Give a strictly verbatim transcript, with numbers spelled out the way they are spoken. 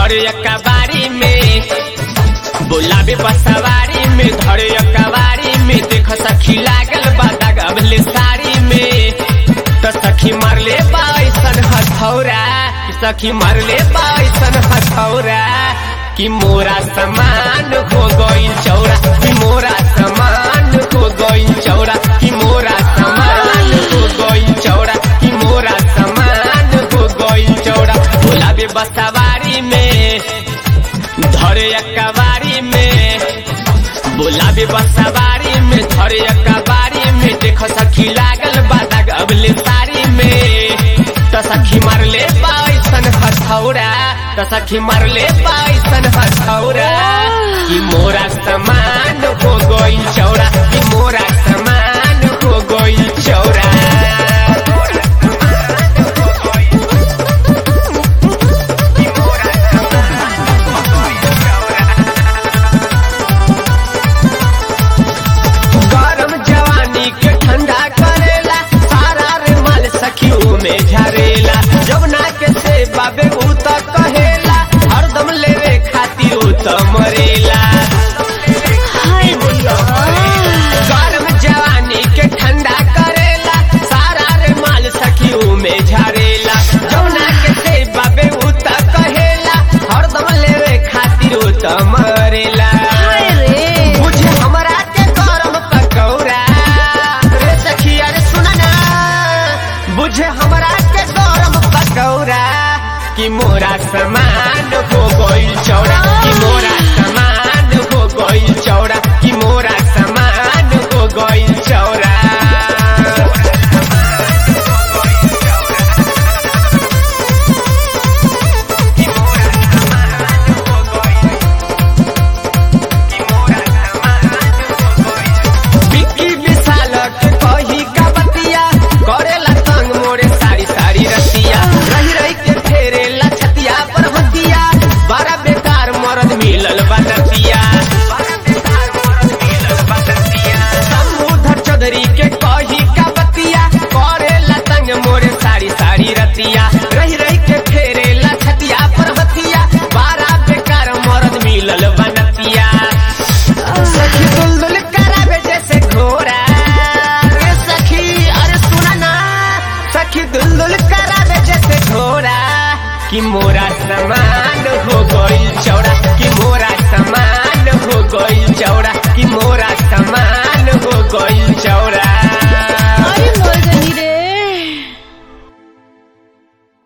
धरे कबारी में, बोलाबे बसवारी में, धरे कबारी में। देख सखी लागल बा दाग अबले साड़ी में, तो सखी मारले बाइसन हथौरा, सखी मारले बाइसन हथौरा कि मोरा समान हो गई चौरा, कि मोरा समान हो गई चौरा, कि मोरा समान हो गई चौरा, कि मोरा समान हो गई चौरा। बोलाबे बसवारी में, धरे कबारी में, बोलाबे बसवारी में, धरे कबारी में। देख सखी लागल बा दाग अबले साड़ी में, तो सखी मारले बाइसन हथौरा, तो सखी मारले बाइसन हथौरा कि मोरा समान हो गई चौरा, कि मोरा समान हो गई चौरा। झरेला जमुना के से बाबे ऊ तो कहेला, हरदम लेवे खातिर ऊ तो मरेला। गरम जवानी के ठंडा करेला, सारा रे माल सखी ऊ में झरेला। जमुना के से बाबे ऊ तो कहेला, हरदम लेवे खातिर ऊ तो मरेला। बुझे हमरा के गरम पकौड़ा रे सखी, अरे सुना ना, बुझे हमरा के गरम पकौड़ा कि मोरा समान हो गई चौड़ा, कि मोरा समान हो गई चौड़ा, कि मोरा समान हो गई चौड़ा। बिक्की विशाल के कही का बतिया, करेला तंग मोरे सारी सारी रतिया। रही रही के फेरेला छतिया पर हतिया, बड़ा बेकार मरद मिलल बनतिया। समुद्र चौधरी के कही का बतिया, करेला तंग मोरे सारी सारी रतिया। रही रही के फेरेला छतिया पर हतिया, बड़ा बेकार मरद मिलल बनतिया। सखी दुलदुल करावे जैसे घोड़ा रे सखी, अरे सुना ना, सखी दुलदुल करावे जैसे घोड़ा कि मोरा समान हो गई चौड़ा, कि मोरा